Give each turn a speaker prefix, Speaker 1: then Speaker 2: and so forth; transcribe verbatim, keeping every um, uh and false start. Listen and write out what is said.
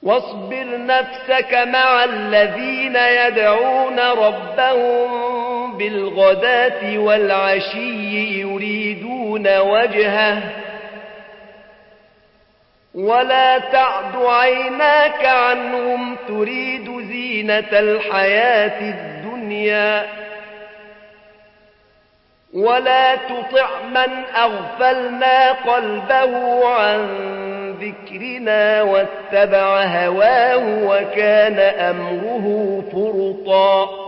Speaker 1: واصبر نفسك مع الذين يدعون ربهم بالغداة والعشي يريدون وجهه ولا تعد عيناك عنهم تريد زينة الحياة الدنيا ولا تطع من أغفلنا قلبه عن ذكرنا واتبع هواه وكان أمره فرطا